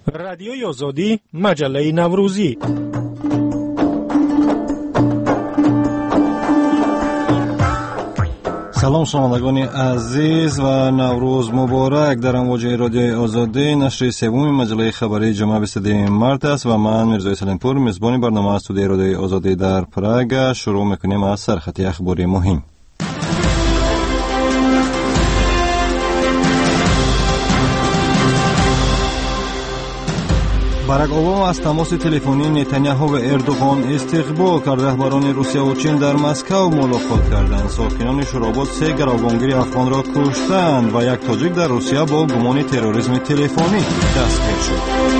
رادیوی آزادی، مجله نوروزی. سلام شنوندگان عزیز و نوروز مبارک. در امواج رادیوی آزادی نشر سوم مجله خبری جمعه 22 مارس است و من میرزا سلیمپور میزبان برنامه استودیوی رادیوی آزادی در پراگ شروع میکنیم از سرخطی اخباری مهم. باراک اوباما از تماس تلفنی نتانیاهو و اردوغان استقبال کرد. رهبران روسیه و چین در مسکو ملاقات کردند. ساکنان شوراباد 3 گروگانگیر افغان را کشتند و یک تاجیک در روسیه با گمان تروریسم تلفنی دستگیر شد.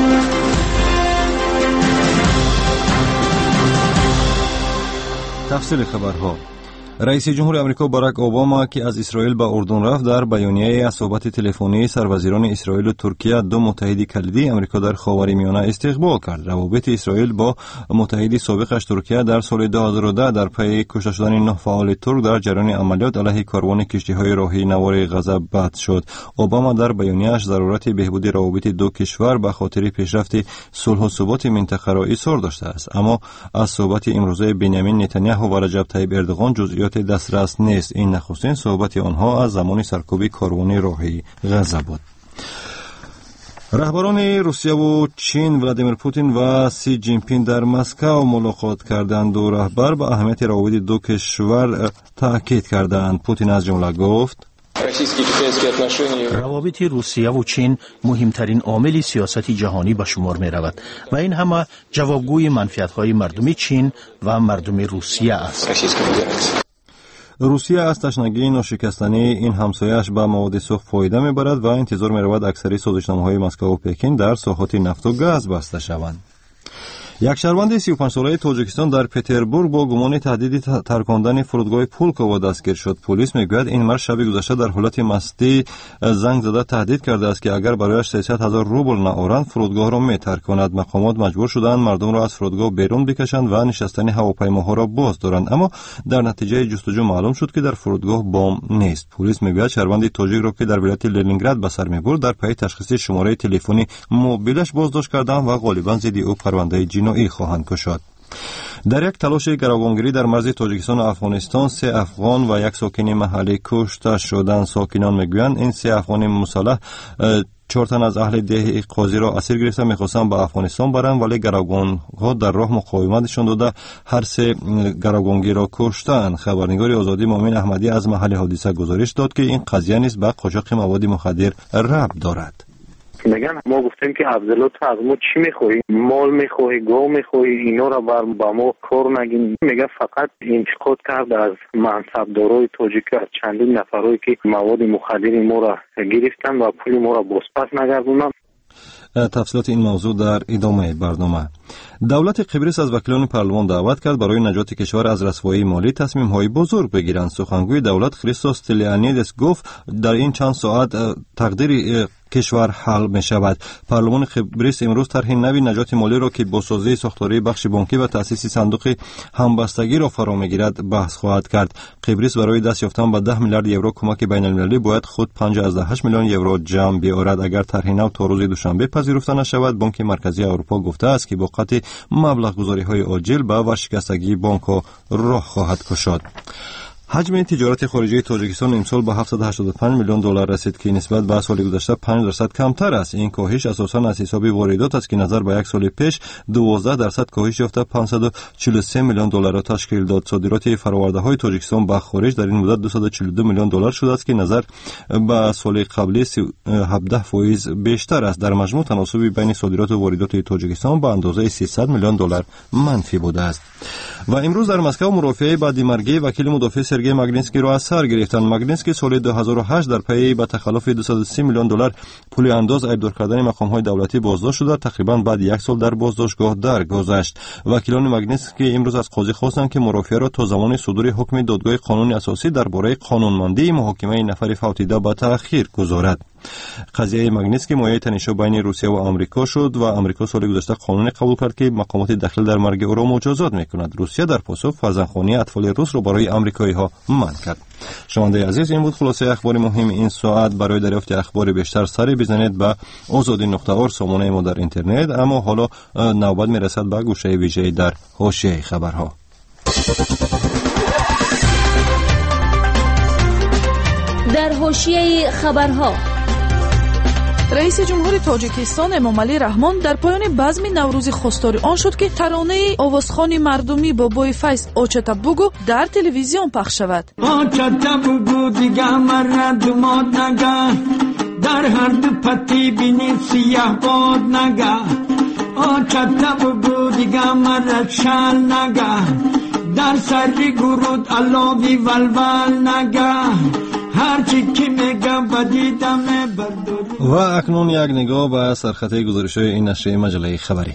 تفصیل خبرها. رئیس جمهور آمریکا باراک اوباما که از اسرائیل به اردن رفت، در بیانیه از صحبت تلفنی سروزیران اسرائیل و ترکیه، دو متحد کلیدی آمریکا در خاورمیانه، استقبال کرد. روابط اسرائیل با متحد سابقش ترکیه در سال 2010 در پی کشته شدن 9 فعال ترک در جریان عملیات علیه کاروان کشتی‌های راهی نوار غزه بحث شد. اوباما در بیانیه‌اش ضرورت بهبود روابط دو کشور به خاطر پیشرفت صلح و ثبات منطقه را اصرار داشته است. اما از صحبت امروزه بنیامین نتانیاهو و رجب طیب اردوغان جزئیات دسترس نیست. این نخستین صحبت آنها از زمان سرکوب کاروان راهی غزه بود. رهبران روسیه و چین ولادیمیر پوتین و سی جین پینگ در مسکو ملاقات کردند و رهبر به اهمیت روابط دو کشور تاکید کردند. پوتین از جمله گفت: روابط روسیه و چین مهمترین عامل سیاست جهانی به شمار می رود و این همه جوابگوی منفعت‌های مردم چین و مردم روسیه است. روسیه از تشنگی ناشکستنی این همسایه‌اش به مواد سوخت فایده می‌برد و انتظار می‌رود اکثری سازشنامه‌های مسکو و پکین در ساحات نفت و گاز بسته شوند. یک شهروند 35 ساله تاجیکستان در پتربورگ با گمان تهدید ترکاندن فرودگاه پولکووا دستگیر شد. پلیس میگوید این مرد شب گذشته در حالت مستی زنگ زده تهدید کرده است که اگر برایش 300,000 روبل نآورند فرودگاه را میترکاند. مقامات مجبور شدند مردم را از فرودگاه بیرون بکشند و نشستن هواپیماها را باز دارند، اما در نتیجه جستجو معلوم شد که در فرودگاه بمب نیست. پلیس میگوید شهروند تاجیک را که در ولایت لنینگراد به سر میبرد در پی تشخیص شماره تلفنی موبیلش بازداشت کردند و غالبا ضد او پرونده جنایی خواهند کشید. در یک تلاش گروگانگیری در مرز تاجیکستان و افغانستان 3 افغان و یک ساکن محلی کشته شدند. ساکنان میگویند این 3 افغان مسلح 4 تن از اهل ده قاضی را اسیر گرفته میخواستند به افغانستان برند، ولی گروگانها در راه مقاومتشان داده هر 3 گروگانگی را کشتند. خبرنگار آزادی مومن احمدی از محل حادثه گزارش داد که این قضیه نیز به قاچاق مواد مخدر ربط دارد. میگن ما گفتیم که عبدالله تو از ما چی میخوایی؟ مال میخوایی؟ گاو میخوایی؟ اینا را با ما کار نگین. میگه فقط انتقاد کرده از منصبدارای تاجیک، از چندین نفرایی که مواد مخدر ما را گرفتن و پول ما را بازپس نگردوندن. تفصیلات این موضوع در ادامه برنامه. دولت قبرس از وکیلان پارلمان دعوت کرد برای نجات کشور از رسوایی مالی تصمیم‌های بزرگ بگیرند. سخنگوی دولت خریستوس تلیانیدس گفت در این چند ساعت تقدیر کشور حل می شود. پارلمان قبرس امروز طرح نوی نجات مالی را که با سازی ساختاری بخش بانکی و تأسیس صندوق همبستگی را فرا می‌گیرد بحث خواهد کرد. قبرس برای دست یافتن به 10 میلیارد یورو کمک بین‌المللی باید خود 5.8 میلیون یورو جمع بیاورد. اگر طرح نو تا روز دوشنبه پذیرفته نشود، بانک مرکزی اروپا گفته است که با قطع مبلغ گذاری‌های عاجل به ورشکستگی بانک‌ها راه خواهد گشاد. حجم تجارت خارجی تاجیکستان امسال به 785 میلیون دلار رسید که نسبت به سال گذشته 5% کمتر است. این کاهش اساساً از حساب واردات است که نظر به یک سال پیش 12% کاهش یافته 543 میلیون دلار را تشکیل داد. صادرات فرآورده‌های تاجیکستان به خارج در این مدت 242 میلیون دلار شده است که نظر به سال قبلی 17% بیشتر است. در مجموع تناسب بین صادرات و واردات تاجیکستان به اندازه 300 میلیون دلار منفی بوده است. و امروز در مسکو مرافعه بعد مرگی وکیل مدافع سرگئی ماگنیتسکی را از سر گرفتند. ماگنیتسکی سال 2008 در پی به تخلف 230 میلیون دلار پول انداز ایبدار کردن مقام‌های دولتی بازداشت شد. تقریبا بعد 1 سال در بازداشتگاه درگذشت. وکیلان ماگنیتسکی امروز از قاضی خواستند که مرافعه را تا زمان صدور حکم دادگاه قانونی اساسی درباره قانونمندی محاکمه نفر فوتیده به تأخیر گذارد. قضیه ماگنیتسکی مایه تنش‌ها بین روسیه و آمریکا شد و آمریکا سال گذشته قانون قبول کرد که مقامات دخل در مرگ او را مجازات می‌کند. روسیه در پاسخ فرزندخوانی اطفال روس را برای آمریکایی‌ها منع کرد. شنونده عزیز، این بود خلاصه اخبار مهم این ساعت. برای دریافت اخبار بیشتر سری بزنید به azadi.org سامانه ما در اینترنت. اما حالا نوبت میرسد به گوشه ویژه در حاشیه خبرها. در حاشیه خبرها، رئیس جمهور تاجیکستان امامعلی رحمان در پایان بزم نوروزی خواستار آن شد که ترانه آوازخوان مردمی بابای فیض آچتا بگو در تلویزیون پخش شود. آچتا بگو دیگه مرد ماد نگه، در هر دو پتی بینی سیاه باد نگه. آچتا بگو دیگه مرد شل نگه، در سری گرود علاوی ولول نگه. هرچی که میگم بدیدم برداری. و اکنون یک نگاه به سرخطه گزارش‌های این نشریه مجله خبری.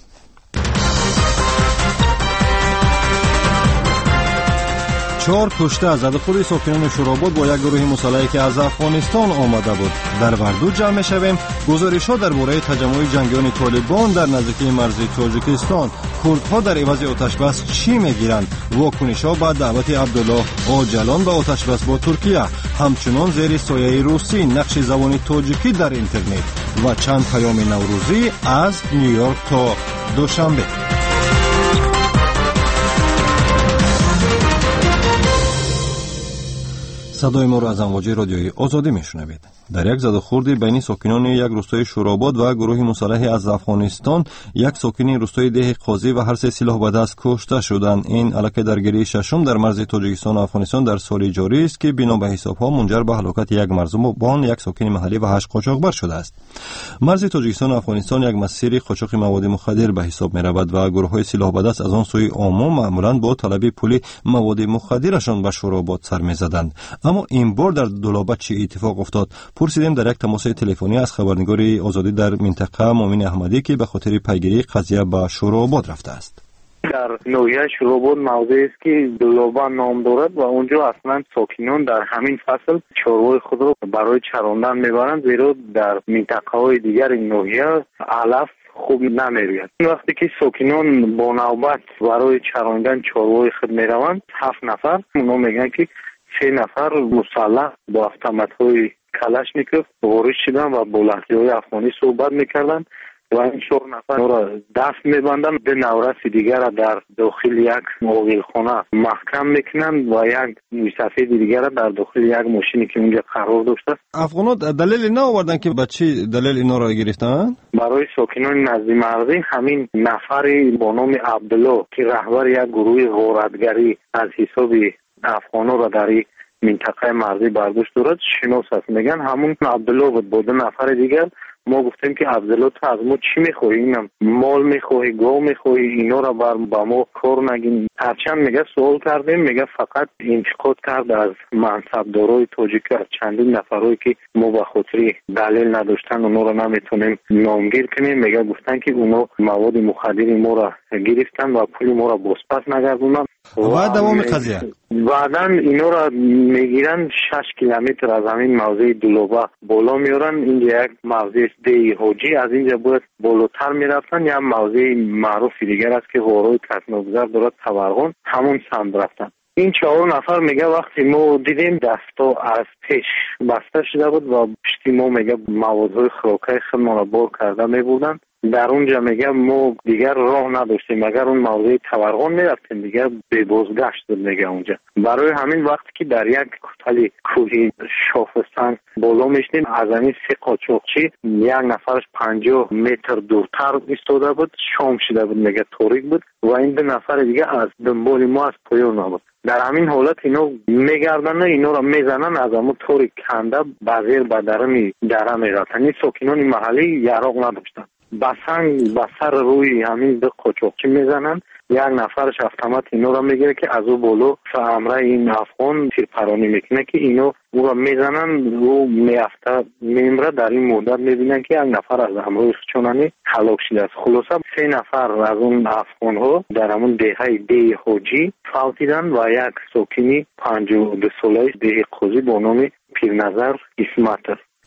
4 کشته از خود ساکنان شوراباد با یک گروه مسلحی که از افغانستان آمده بود. در وردو جمع می‌شویم. گزارش‌ها درباره تجمع جنگیان طالبان در نزدیکی مرز تاجیکستان. کردها در عوض آتشبس چی می‌گیرند؟ واکنش‌ها به دعوت عبدالله اوجلان به آتشبس با ترکیه. همچنان زیر سایه روسی نقش زبان تاجیکی در اینترنت و چند پیام نوروزی از نیویورک تا دوشنبه. صدای ما را از امواج رادیوی آزادی میشنوید. در یک زدوخوردی بین ساکنان یک روستای شوراباد و گروه مسلح از افغانستان، یک ساکن روستای ده قاضی و هر سه سلاح به دست کشته شدند. این الکی درگیری ششم در مرز تاجیکستان و افغانستان در سال جاری است که بنا به حساب‌ها منجر به هلاکت یک مرزبان، یک ساکن محلی و 8 قاچاقبر شده است. مرز تاجیکستان و افغانستان یک مسیر قاچاق مواد مخدر به حساب می‌رود و گروه‌های سلاح به دست از آن سوی عامه معمولاً با طلب پول مواد مخدرشان به شوراباد سر می‌زدند. اما این بار در دولابه چه اتفاق افتاد؟ پرسیدیم در یک تماس تلفنی از خبرنگار آزادی در منطقه مومن احمدی که به خاطر پیگیری قضیه به شوراباد رفته است. در نویه شوراباد موضعی است که دولابه نام دارد و اونجا اصلا ساکنان در همین فصل چروای خود را برای چراندن میبرند، زیرا در منطقه های دیگر این نویه علف خوب نمیروید. وقتی که ساکنان با نوبت برای چراندن چروای خود میروند، 7 نفر اونا میگن که 3 نفر مسلح با автомат‌های کلاشنیکوف وارد شدن و با لهجه‌های افغانی صحبت میکردند و این 4 نفر را دست میبندند. 2 نورس دیگر را در داخل یک موبیلخانه محکم میکنند و یک موسفید دیگر را در داخل یک ماشینی که اونجا قرار داشته. افغانات دلیل نه آوردن که به چی دلیل اینا را گرفتن؟ برای ساکنان نزد مرزی همین نفری با نام عبدالله که رهبر یک گروه غارتگری از حساب افغانا را در این منطقه مرزی برداشت دارد شناس است. میگن همون عبدالله بود با 2 نفر دیگر. ما گفتیم که عبدالله تو از ما چی میخوایی؟ اینم مال میخوایی، گاو میخوایی، اینا را با ما کار نگین. هرچند میگه سوال کردیم، میگه فقط انتقاد کرد از منصبدارای تاجیکی، از چندین نفرایی که ما به خاطر دلیل نداشتن اونا را نمیتونیم نامگیر کنیم. میگه گفتن که اونا مواد مخدر ما را گرفتن و پول ما را بازپس نگردوندن و دوام قضیه بعدن اینا را میگیرن 6 کیلومتر از همین موضع دولابه بالا میارن. اینجا یک موضع ده حاجی، از اینجا باید بالاتر میرفتن. یا موضع معروف دیگر است که غارای کسنوگذر دارد تورغان، همون سمت رفتن. این 4 نفر میگه وقتی ما دیدیم دستا از پیش بسته شده بود و پشتی ما میگه موادهای خوراکی خود ما را بار کرده میبودن. در اونجا میگه ما دیگر راه نداشتیم، اگر اون موضع تورغان میرفتیم دیگر به بازگشت بود. میگه اونجا برای همین وقتی که در یک کتل کوهی شاخستان بالا میشتیم، از همین 3 قاچاقچی یک نفرش 50 متر دورتر ایستاده بود، شام شده بود، میگه تاریک بود و این 2 نفر دیگه از دنبال ما از پایان نبود. در همین حالت اینا میگردن و اینا را میزنن، از همون تاریک کنده بغیر بدرمی دره میرفتن. این ساکنان محلی یراق نداشتن، بسنگ بسر روی همین 2 قاچاقچی میزنن. یک نفرش автомат اینا را میگیره که از او بالا فامره این افغان تیرپرانی میکنه که اینا او را میزنن، او میافته میمره. در این مدت میبینن که یک نفر از همراه چونانی هلاک شده است. خلاصه 3 نفر از اون افغان ها در همون دهه ده حاجی فوتیدن و یک ساکنی 52 ساله ده قاضی با نام پیرنظر اسمت.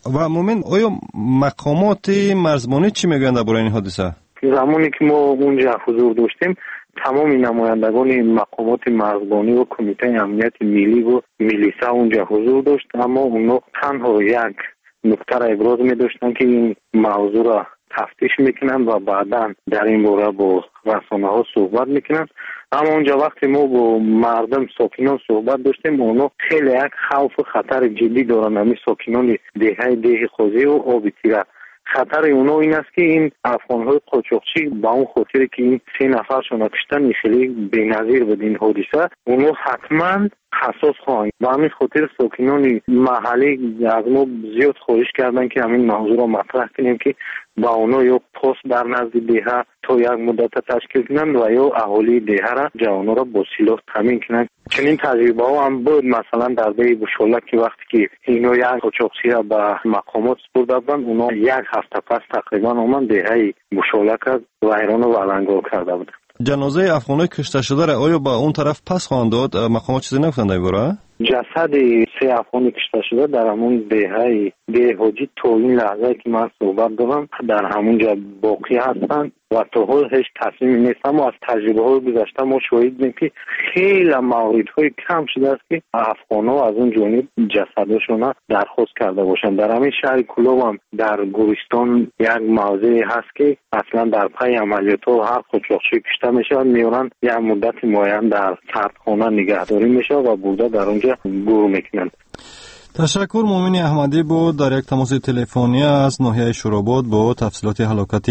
و مومن آیا مقامات مرزبانی چی میگن درباره این حادثه؟ زمانی که ما اونجا حضور داشتیم تمام نمایندگان مقامات مرزبانی و کمیته امنیت ملی و میلیسا اونجا حضور داشت، اما اونها تنها یک نکته را ابراز می داشتن که این موضوع را تفتیش میکنن و بعدا در این باره با رسانه ها صحبت میکنن. اما اونجا وقتی ما با مردم ساکنان صحبت داشتیم اونا خیلی یک خوف و خطر جدی دارن. همین ساکنان ده خوزی و آب تیره خطر اونا این است که این افغان‌های قاچاقچی با اون خاطر که این 3 نفرشون کشتن خیلی بی‌نظیر بود این حادثه، اونا حتما حساس خواهند و همین خاطر ساکنان محلی از ما زیاد خواهش کردن که همین موضوع را مطرح کنیم که با اونا یا پست در نزد دهه تا یک مدت تشکیل کنند و یا اهالی دهه را جوانا را با سلاح تامین کنند. چنین تجربه ها هم بود مثلا در ده بشولک که وقتی که اینا یک قاچاقچی را به مقامات سپرده بودند، اونا یک هفته پس تقریبا آمدن دهه بشولک را ویران و ولنگار کرده بودند. جنازه افغانای کشته شده را آیا با اون طرف پس خواهند داد؟ مقامات چیزی نگفتند درباره؟ جسد 3 افغانی کشته شده در همون ده حاجی تا این لحظه که من صحبت دارم در همونجا باقی هستند و تا حال هیچ تصمیمی نیست. اما از تجربه های گذشته ما شاهدیم که خیلی موردهای کم شده است که افغان‌ها از اون جانب جسدشون درخواست کرده باشند. در همین شهر کلاب هم در گورستان یک موضعی هست که اصلا در پی عملیات و هر قاچاقچی کشته میشه میورن یک مدت معین در سردخانه نگهداری میشه و بوده در اونجا گور میکنند. تشکر. مومن احمدی بود در یک تماس تلفنی از ناحیه شوراباد با تفصیلات هلاکت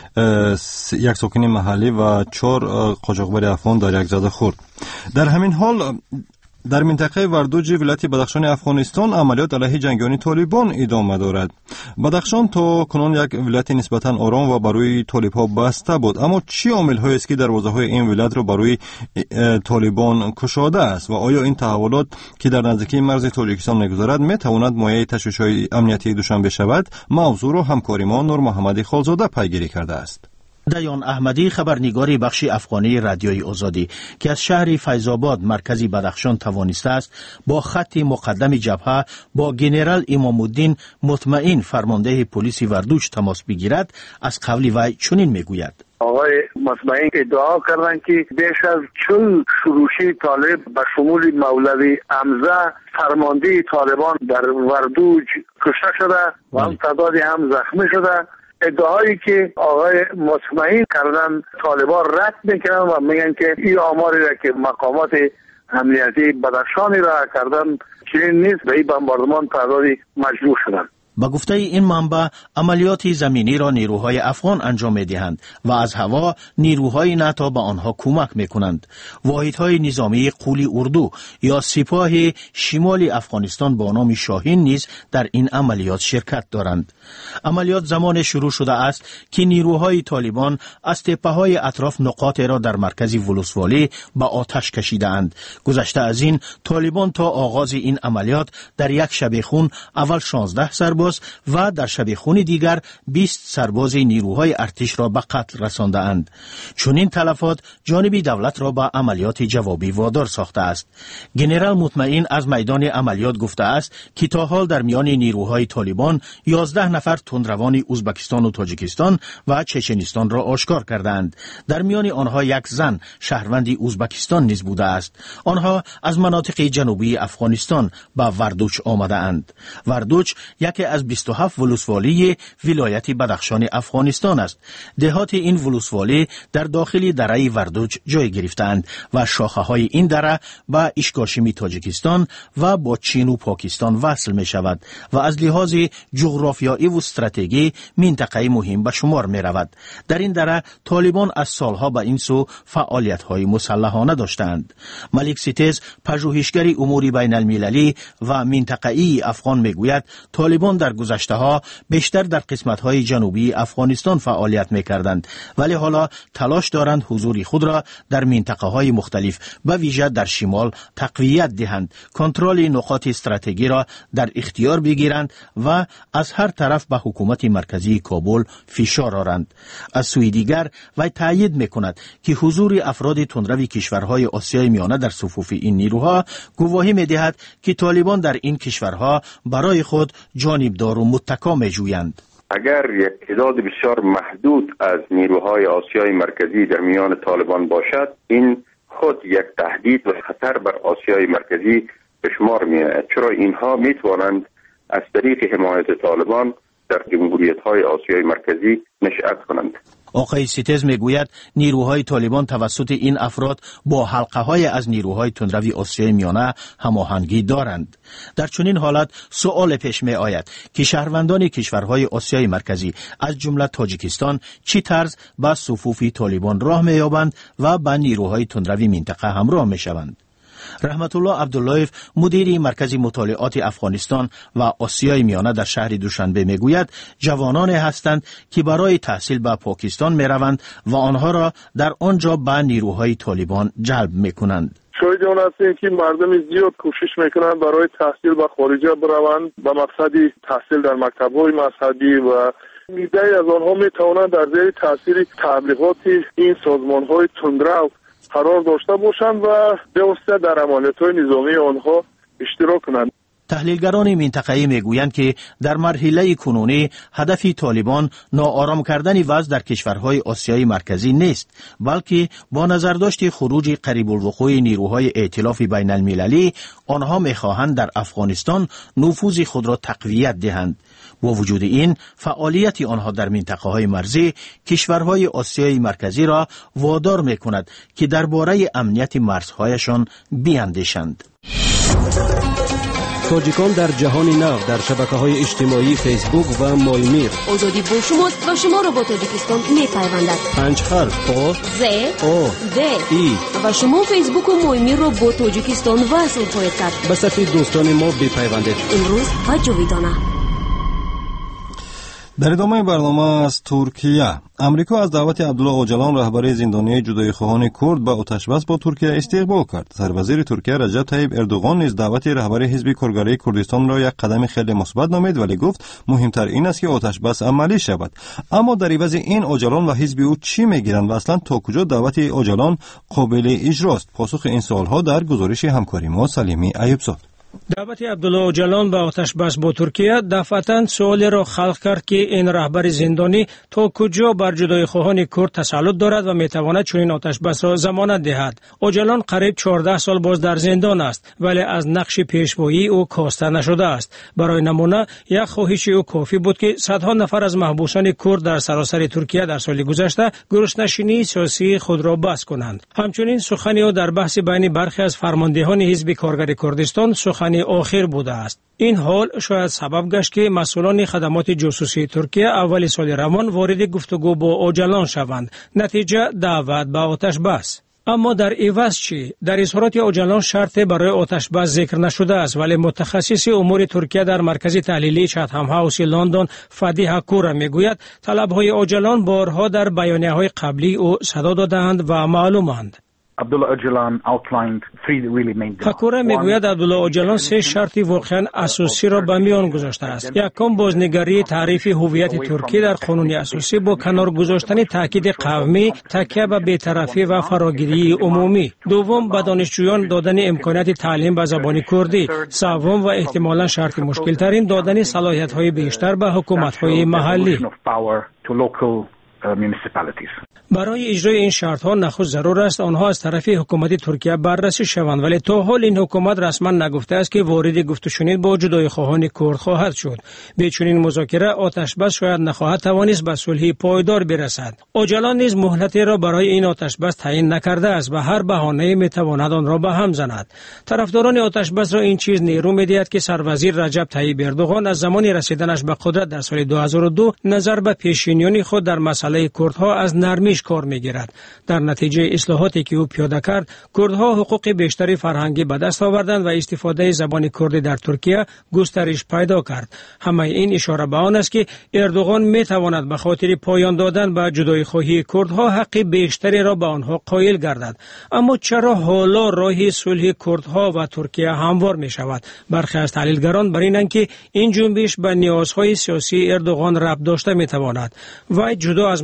یک ساکن محلی و 4 قاچاقبر افغان در یک زده خورد. در همین حال در منطقه وردوج ولایت بدخشان افغانستان عملیات علیه جنگیان طالبان ادامه دارد. بدخشان تا کنون یک ولایت نسبتا آرام و برای طالب‌ها بسته بود، اما چه عامل‌هایی است که دروازه‌های این ولایت را برای طالبان گشوده است و آیا این تحولات که در نزدیکی مرز تاجیکستان می‌گذرد می‌تواند مایه تشویش‌های امنیتی دوشنبه شود؟ موضوع را همکار ما نور محمدی خالزاده پیگیری کرده است. دیان احمدی خبرنگاری بخش افغانی رادیوی آزادی که از شهر فیض‌آباد مرکزی بدخشان توانسته است با خط مقدم جبهه با گنرال امام الدین مطمئن فرمانده پلیس وردوج تماس بگیرد، از قول وی چنین میگوید. آقای مطمئن ادعا کردند که بیش از 40 شروشی طالب به شمول مولوی حمزه فرمانده طالبان در وردوج کشته شده و هم تعدادی هم زخمی شده. ادعایی که آقای مطمئن کردن طالبان رد میکنن و میگن که این آماری را که مقامات امنیتی بدخشانی را کردن چنین نیست، به این بمباردمان تعدادی مجروح شدن. با گفته این منبع عملیات زمینی را نیروهای افغان انجام می‌دهند و از هوا نیروهای ناتو به آنها کمک می‌کنند. واحدهای نظامی قولی اردو یا سپاه شمال افغانستان با نام شاهین نیز در این عملیات شرکت دارند. عملیات زمان شروع شده است که نیروهای طالبان از تپه‌های اطراف نقاط را در مرکز ولسوالی به آتش کشیدند. گذشته از این طالبان تا آغاز این عملیات در یک شبیخون اول 16 سرباز و در شبیخون دیگر 20 سرباز نیروهای ارتش را به قتل رسانده اند. چنین تلفات جانب دولت را به عملیات جوابی وادار ساخته است. گنرال مطمئن از میدان عملیات گفته است که تا حال در میان نیروهای طالبان 11 نفر تندروان ازبکستان و تاجیکستان و چچنستان را آشکار کردند. در میان آنها یک زن شهروند ازبکستان نیز بوده است. آنها از مناطق جنوبی افغانستان به وردوچ آمده اند. وردوچ یکی از 27 ولسوالی ولایت بدخشان افغانستان است. دهات این ولسوالی در داخل دره وردوچ جای گرفتند و شاخه های این دره به اشکاشمی تاجیکستان و با چین و پاکستان وصل می شود و از لحاظ جغرافیایی و استراتژی منطقه مهم به شمار می رود. در این دره طالبان از سالها به این سو فعالیت های مسلحانه داشتند. ملک ستیز پژوهشگر امور بین المللی و منطقه‌ای افغان می گوید طالبان در گذشته ها بیشتر در قسمت های جنوبی افغانستان فعالیت می کردند، ولی حالا تلاش دارند حضور خود را در منطقه های مختلف به ویژه در شمال تقویت دهند، کنترل نقاط استراتژی را در اختیار بگیرند و از هر طرف به حکومت مرکزی کابل فشار آورند. از سوی دیگر وی تایید می کند که حضور افراد تندرو کشورهای آسیای میانه در صفوف این نیروها گواهی می دهد که طالبان در این کشورها برای خود جانب فریبدار و متکا می‌جویند. اگر یک تعداد بسیار محدود از نیروهای آسیای مرکزی در میان طالبان باشد، این خود یک تهدید و خطر بر آسیای مرکزی به شمار می‌آید، چرا اینها می‌توانند از طریق حمایت طالبان در جمهوریت‌های آسیای مرکزی نشأت کنند. آقای سیتز میگوید نیروهای طالبان توسط این افراد با حلقه‌های از نیروهای تندروی آسیای میانه هماهنگی دارند. در چنین حالت سؤال پیش می آید که شهروندان کشورهای آسیای مرکزی از جمله تاجیکستان چی طرز به صفوف طالبان راه می‌یابند و به نیروهای تندروی منطقه همراه می‌شوند. رحمت الله عبداللهیف مدیر مرکز مطالعات افغانستان و آسیای میانه در شهر دوشنبه میگوید جوانان هستند که برای تحصیل به پاکستان میروند و آنها را در آنجا به نیروهای طالبان جلب میکنند. شاید آن هستیم که مردم زیاد کوشش میکنند برای تحصیل به خارجه بروند به مقصد تحصیل در مکتب‌های مذهبی و ایده از آنها میتوانند در زیر تاثیر تبلیغات این سازمان‌های تندرو قرار داشته باشند و به واسطه در عملیات‌های نظامی آنها اشتراک کنند. تحلیلگران منطقه‌ای میگویند که در مرحله کنونی هدف طالبان ناآرام کردن وضع در کشورهای آسیای مرکزی نیست، بلکه با نظرداشت خروج قریب الوقوع نیروهای ائتلاف بین المللی آنها میخواهند در افغانستان نفوذ خود را تقویت دهند. با وجود این فعالیت آنها در منطقه‌های مرزی کشورهای آسیای مرکزی را وادار می‌کند که درباره امنیت مرزهایشان بیاندیشند. تاجیکان در جهان نو در شبکه‌های اجتماعی فیسبوک و مایمیر. آزادی با شماست و شما را با تاجیکستان می‌پیوندد. 5 حرف آ ز او د ای و شما فیسبوک و مایمیر را با تاجیکستان وصل خواهید کرد. به صفحه دوستان ما بپیوندید. امروز و جاویدانه. در ادامه برنامه از ترکیه، امریکا از دعوت عبدالله اوجلان رهبر زندانی جدایی‌خواهان کرد به آتش‌بس با ترکیه استقبال کرد. سروزیر ترکیه رجب طیب اردوغان نیز دعوت رهبر حزب کارگری کردستان را یک قدم خیلی مثبت نامید، ولی گفت مهمتر این است که آتش‌بس عملی شود. اما در عوض این اوجلان و حزب او چی میگیرند و اصلا تا کجا دعوت اوجلان قابل اجراست؟ پاسخ این سوالها در گزارش همکاری ما سلیمی ایوبزاد. دعوت عبدالله اوجلان به آتش‌بس با ترکیه دفعتاً سوالی را خلق کرد که این رهبر زندانی تا کجا بر جدایی‌خواهان کرد تسلط دارد و میتواند چنین آتش‌بس را ضمانت دهد. اوجلان قریب 14 سال باز در زندان است، ولی از نقش پیشوایی او کاسته نشده است. برای نمونه یک خواهش او کافی بود که صدها نفر از محبوسان کرد در سراسر ترکیه در سال گذشته گرسنشینی سیاسی خود را بس کنند. همچنین سخنی او در بحث بین برخی از فرماندهان حزب کارگر کردستان سخن آخر بوده است. این حال شاید سبب گشت که مسئولان خدمات جاسوسی ترکیه اول سال روان وارد گفتگو با اوجلان شوند. نتیجه دعوت به آتش بس. اما در عوض چی؟ در اظهارات اوجلان شرط برای آتش بس ذکر نشده است، ولی متخصص امور ترکیه در مرکز تحلیلی چتهم هاوس لندن فدیه کورا میگوید طلب‌های اوجلان بارها در بیانیه‌های قبلی او صدا دادند و معلومند. فکوره میگوید عبدالله اوجلان 3 شرط واقعا اساسی را به میان گذاشته است. یکم بازنگری تعریف هویت ترکیه در قانون اساسی با کنار گذاشتن تاکید قومی، تکیه به بی‌طرفی و فراگیری عمومی. دوم به دانشجویان دادن امکانات تعلیم به زبان کردی. سوم و احتمالاً شرط مشکل ترین دادن صلاحیت‌های بیشتر به حکومت‌های محلی. برای اجرای این شرط‌ها نخست ضرور است آنها از طرف حکومت ترکیه بررسی شوند، ولی تا حال این حکومت رسما نگفته است که وارد گفت و شنید با جدایی‌خواهان کرد خواهد شد. به چنین مذاکره آتش‌بس شاید نخواهد توانست به صلح پایدار برسد. اوجلان نیز مهلتی را برای این آتش‌بس تعیین نکرده است و هر بهانه‌ای می‌تواند آن را به هم زند. طرفداران آتش‌بس را این چیز نیرو می‌دهد که سروزیر رجب طیب اردوغان از زمان رسیدنش به قدرت در سال 2002 نظر به پیشینیان خود در مسئله کردها از نرمیش کار می‌گیرد. در نتیجه اصلاحاتی که او پیاده کرد، کردها حقوق بیشتری فرهنگی به دست آوردند و استفاده زبان کردی در ترکیه گسترش پیدا کرد. همه این اشاره به آن است که اردوغان می‌تواند به خاطر پایان دادن به جدایی‌خواهی کردها حق بیشتری را به آنها قائل گردد. اما چرا حالا راه صلح کردها و ترکیه هموار می‌شود؟ برخی از تحلیلگران بر اینند که این جنبش به نیازهای سیاسی اردوغان ربط داشته می‌تواند و جدا از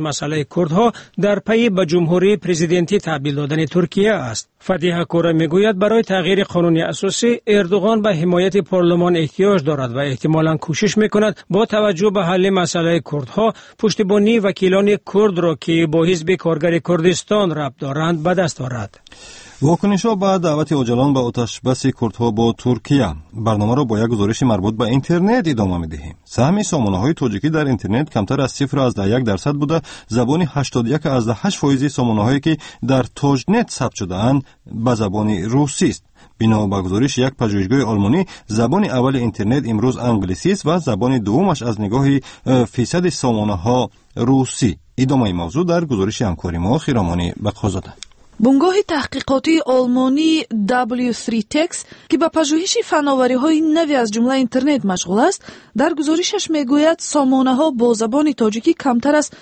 از مسئله کردها در پی به جمهوری پرزیدنتی تبدیل دادن ترکیه است. فتیحه کورا میگوید برای تغییر قانون اساسی اردوغان به حمایت پارلمان احتیاج دارد و احتمالاً کوشش میکند با توجه به حل مسئله کردها پشتیبانی وکیلان کرد را که با حزب کارگر کردستان ربط دارند به دست آورد. واکنش‌ها به دعوت اوجلان به آتشبس کردها با ترکیه. برنامه را با یک گزارش مربوط به اینترنت ادامه می‌دهیم. سهم سامانه‌های تاجیکی در اینترنت کمتر از 0.1% بوده. زبان 81.8% سامانه‌هایی که در تاجنت ثبت شده‌اند به زبان روسی است. بنا به گزارش یک پژوهشگاه آلمانی، زبان اول اینترنت امروز انگلیسی است و زبان دومش از نگاه فیصد سامانه‌ها روسی. ادامه موضوع در گزارش همکاری ما خیرامانی بقازاده. بنگاه تحقیقاتی آلمانی W3Tex که به پژوهش فناوری‌های نوی از جمله اینترنت مشغول است، در گزارشش میگوید سامانه‌ها با زبان تاجیکی کمتر از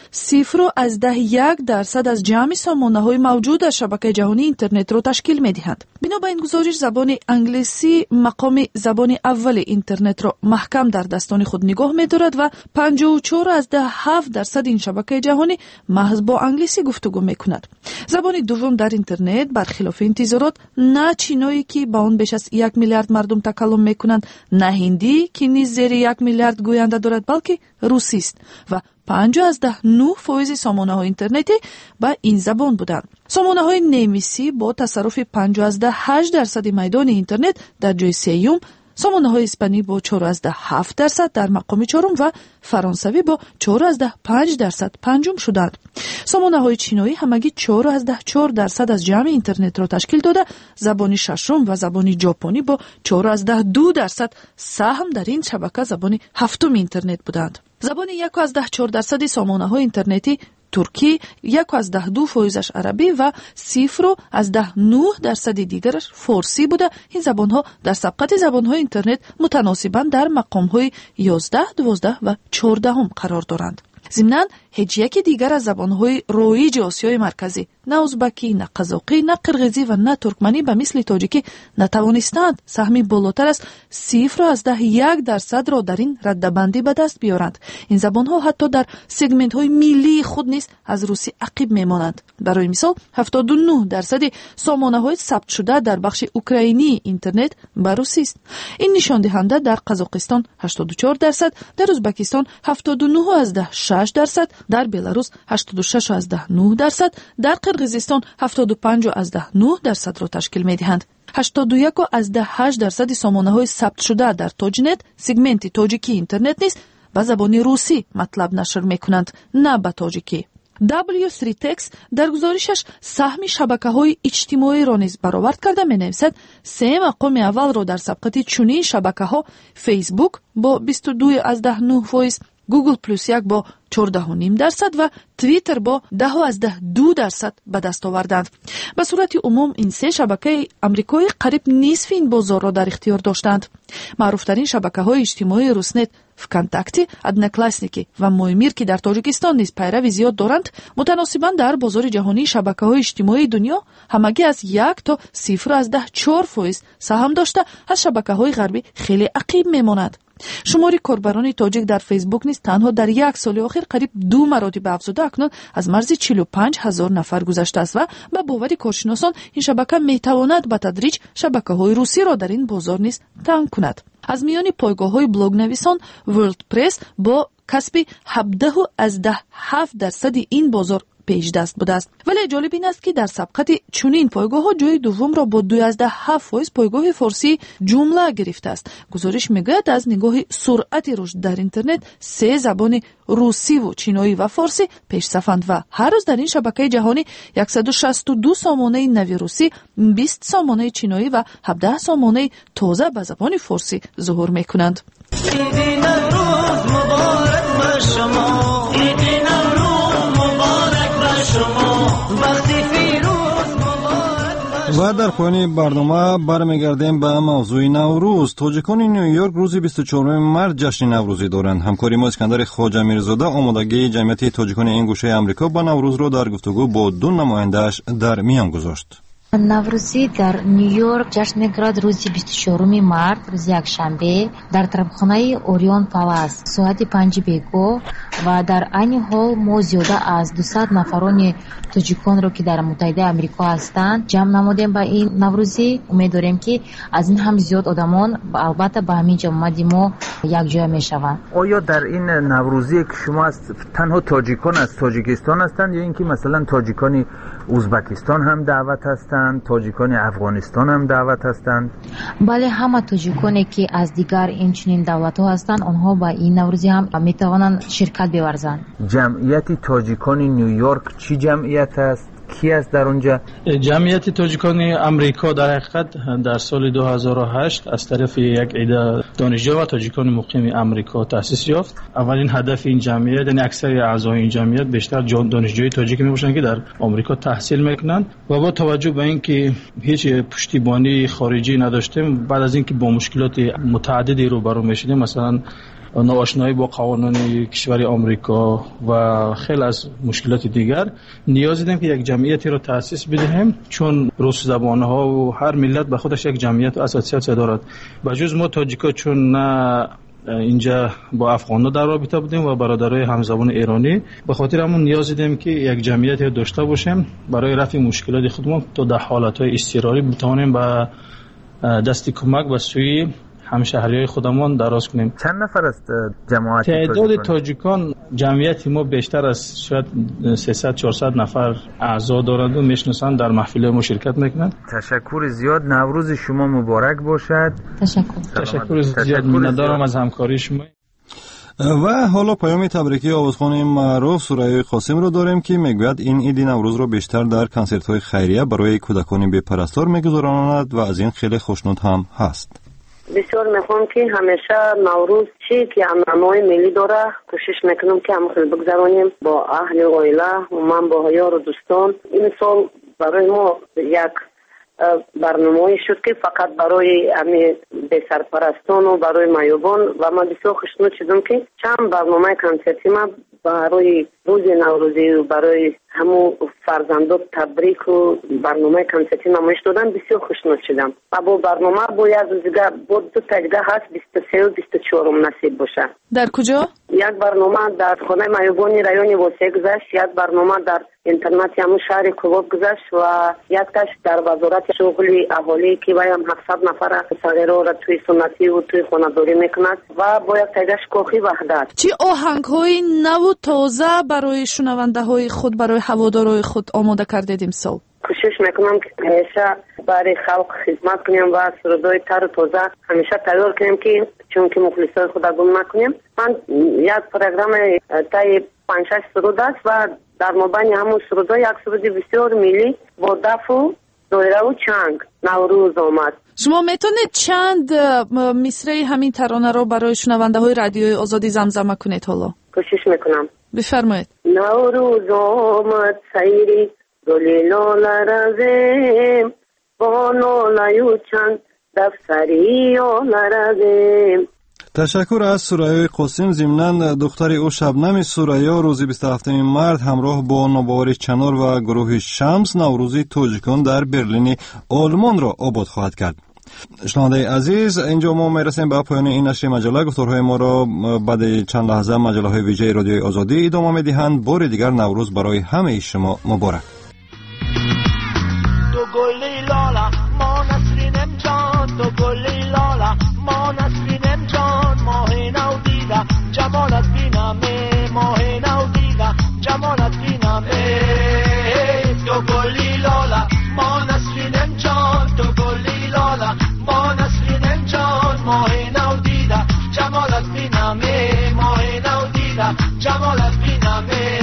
0.1% از جمع سامانه‌های موجود در شبکه جهانی اینترنت را تشکیل می‌دهند. بنا به این گزارش زبان انگلیسی مقام زبان اول اینترنت را محکم در دستان خود نگاه می‌دارد و 54.7% این شبکه جهانی محض با انگلیسی گفتگو می‌کند. زبان دوم در اینترنت برخلاف انتظارات نه چینایی که با آن بیش از 1 میلیارد مردم تکلم میکنند، نه هندی که نیز زیر 1 میلیارد گوینده دارد، بلکه روسی است و 5.9% سامانه‌های اینترنتی با این زبان بودند. سامانه‌های نمیسی با تصرف 5.8% میدان اینترنت در جای سوم، سامانه‌های اسپانی با 4.7% در مقام چهارم و فرانسوی با 4.5% پنجم شدند. سامانه‌های چینایی همگی 4.4% از جمع اینترنت را تشکیل داده، زبان ششم و زبان ژاپنی با 4.2% سهم در این شبکه زبان هفتم اینترنت بودند. زبان 1.4% سامانه‌های اینترنتی ترکی، 1.2% عربی و 0.9% دیگرش فارسی بوده. این زبانها در سبقت زبانهای اینترنت متناسباً در مقامهای 11, 12 و 14 قرار دارند. ضمناً هیچ یکی دیگر از زبانهای رایج آسیای مرکزی، نه ازبکی، نه قزاقی، نه قرغیزی و نه ترکمنی به مثل تاجیکی نتوانستند سهمی بالاتر از 0.1% را در این ردبندی به دست بیارند. این زبانها حتی در سگمنت های ملی خود نیز از روسی عقب میمانند. برای مثال 79% سامانه های ثبت شده در بخش اوکراینی اینترنت به روسی است. این نشان دهنده در قزاقستان 84%، در ازبکستان 79.6%، در بلاروس 86.9%، در قرغیزستان 75.9% را تشکیل می‌دهند. 81.8% سامانه‌های ثبت شده در تاجنت سگمنت تاجیکی اینترنت نیست به زبان روسی مطلب نشر می‌کنند، نه به تاجیکی. W3Tex در گزارشش سهم شبکه‌های اجتماعی را نیز برآورد کرده می‌نویسد 3 مقام اول را در سبقت چنین شبکه‌ها فیسبوک با 22.9%، گوگل پلس 1 با 14.5% و توییتر با 10.2% به دست آوردند. به صورت عموم این سه شبکه امریکایی قریب نصف این بازار را در اختیار داشتند. معروفترین شبکه‌های اجتماعی روسنت، وکانتاکتی، ادناکلاسنیکی و مویمیر که در تاجیکستان نیز پیروی زیاد دارند، متناسباً در بازار جهانی شبکه‌های اجتماعی دنیا همگی از 1 تا 0.4% سهم داشته از شبکه‌های غربی خیلی عقب میمانند. شماری کاربران تاجیک در فیسبوک نیز تنها در 1 سال اخیر قریب 2 مراتب افزوده اکنون از مرز 45,000 نفر گذشته است و به باور کارشناسان این شبکه میتواند به تدریج شبکه‌های روسی را در این بازار نیز تنگ کند. از میان پایگاه‌های بلاگ نویسان ورلدپرس با کسب 17.7% این بازار پیش دست بوده است. ولی جالب این است که در سبقت چنین پایگاه‌ها جای دوم را با 2.7% پایگاه فارسی جمله گرفته است. گزارش میگوید از نگاه سرعت رشد در اینترنت 3 زبان روسی و چینایی و فارسی پیش صفند و هر روز در این شبکه جهانی 162 سامانه نوی روسی، 20 سامانه چینایی و 17 سامانه تازه به زبان فارسی ظهور میکنند. و در پایان برنامه برمیگردیم به موضوع نوروز. تاجیکان نیویورک روز 24 مارس جشن نوروزی دارند. همکاری ما اسکندر خواجه میرزاده آمادگی جمعیت تاجیکان این گوشه آمریکا با نوروز را در گفتگو با 2 نماینده‌اش در میان گذاشت. наврӯзӣ дар Нью-Йорк ҷашн мегирад рӯзи 24 март, рӯзи якшанбе дар тарабхонаи Орион Палас соати 5 бегоҳ ва дар айни ҳол мо зиёда аз 200 нафарони тоҷиконро ки дар Муттаҳидаи Амрико ҳастанд ҷамъ намудем ба ин наврӯзӣ. Умед дорем ки аз ин ҳам зиёд одамон албатта ба ҳамин ҷамъомади мо якҷоя мешаванд. оё дар ин наврӯзие ки шумо аст танҳо тоҷикон аз Тоҷикистон ҳастанд ё ин ки масалан тоҷикони узбекистон ҳам даъват ҳастанд, тоҷикони Афғонистон ҳам даъват ҳастанд? бале, ҳама тоҷиконе ки аз дигар инчунин давлатҳо ҳастанд онҳо ба ин наврӯзӣ ҳам метавонанд ширкат биварзанд. ҷамъияти тоҷикони Нью-Йорк чӣ ҷамъият аст? ки аст дар онҷа? ҷамъияти тоҷикони амрико дар ҳақиқат дар соли 2008 аз тарафи як ида донишҷӯ ва тоҷикони муқими амрико таъсис ёфт. аввалин ҳадафи ин ҷамъият, яъне аксари аъзои ин ҷамъият бештар донишҷӯи тоҷик мебошанд ки дар амрико таҳсил мекунанд ва бо таваҷҷӯҳ ба ин ки ҳеҷ пуштибонии хориҷӣ надоштем, баъд аз ин ки бо мушкилоти мутааддиди рӯбарӯ мешудем, масалан ноошноӣ бо қонуни кишвари амрико ва хеле аз мушкилоти дигар, ниёз дидем ки як ҷамъиятеро таъсис бидиҳем, чун рӯсзабонҳо ва ҳар миллат ба худаш як ҷамъият ва ассотсиатсия дорад. ба ҷуз мо тоҷико, чун на инҷа бо афғонҳо дар робита будем ва бародарои ҳамзабони эронӣ, ба хотир ҳамон ниёз дидем ки як ҷамъияте дошта бошем барои рафъи мушкилоти худмон, то дар ҳолатҳои изтирорӣ битавонем ба дасти кӯмак ба сӯи ҳамшаҳриҳои худамон дароз кунем. чанд нафар аст ҷамоати теъдоди тоҷикон? ҷамъияти мо бештар аз шояд 300-400 нафар аъзо доранду мешиносанд, дар маҳфилҳои мо ширкат мекунанд. ташаккури зиёд. наврӯзи шумо муборак бошад. ташаккури зиёд. миннатдорам аз ҳамкории шумо. ва ҳоло паёми табрикии овозхони маъруф Сураёи Қосимро дорем ки мегӯяд ин иди Наврӯзро бештар дар консертҳои хайрия барои кӯдакони бепарастор мегузаронад ва аз ин хеле хушнуд ҳам ҳаст. بسیار میخوام که همیشه نوروز چی که امنامای ملی داره کوشش میکنم که همخیل بگذرانیم با اهل و عائله و من با یار و دوستان. این سال برای ما یک برنامه‌ای شد که فقط برای امی بسرپرستان و برای معیوبان و من بسیار خوشنود شدم که چند برنامه کنسرتی ما برای روز نوروزی و برای همو فرزندان تبریک و برنامه کنسرتی نمایش دادن بسیار خوشنود شدم و با برنامه باید دیگه بود دو تجده هست 23 و 24 نصیب باشه. در کجا؟ یک برنامه در خانه معیوبانی رایون واسه گذشت، یک برنامه در اینترنت همون شهر کوباب گذشت و یک تاش در وزارت شغل اهالی که بایم 700 نفر صغیرها را توی سنتی و توی خانه‌داری میکند و باید تجش کوخی وحدت. چی آهنگ‌های نو و تازه برای شنونده‌های خود، برای هوادارهای خود آماده کردید امسال؟ کوشش میکنم که همیشه برای خلق خدمت کنیم و سرودهای تر و تازه همیشه تیار کنیم که چون که مخلصای خود گم نکنیم. من یک پروگرام تای 5-6 سرود است و در مابین همون سرودها یک سرود بسیار ملی با دف و دایره و چنگ نوروز آمد. شما میتونید چند مصرع همین ترانه رو برای شنونده های رادیوی آزادی زمزمه کنید حالا؟ کوشش میکنم. بفرمایید. نوروز آمد سیری گلی لاله رزیم با ناله و چند دفتری آله رزیم. تشکر از سوریای قاسم. ضمناً دختر او شبنم سوریا روز 27 مارد همراه با نوباور چنار و گروه شمس نوروزی توجیکان در برلین آلمان را آباد خواهد کرد. شنونده عزیز، اینجا ما میرسیم به پایان این نشر مجله. گفتارهای ما را بعد چند لحظه مجله های ویژه رادیوی آزادی ادامه میدهند. بار دیگر نوروز برای همه شما مبارک. تو گلی لالا ما نسرینم جان، تو گلی لالا ما نسرینم جان، ماه نو دیده جمالت بینم، ماه نو دیده جمالت بینم. تو گلی لالا ما نسرینم جان، تو گلی لالا ما نسرینم جان، ماه نو دیده جمالت بینم، ماه نو دیده جمالت بینم.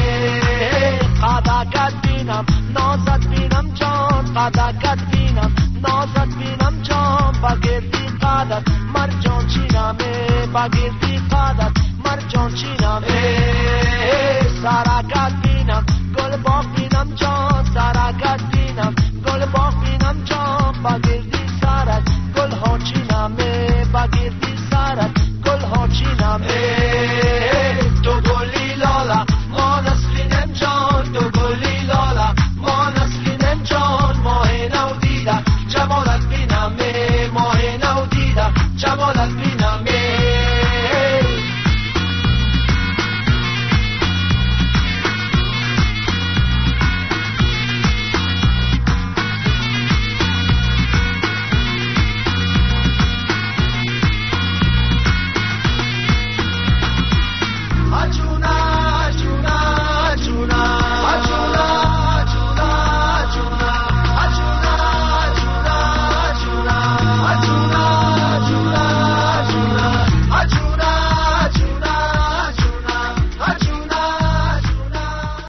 قدقت بینم نازت بینم جان، قدقت بینم نازت بینم جان، بگردی قدت مرجان چینم، بگردی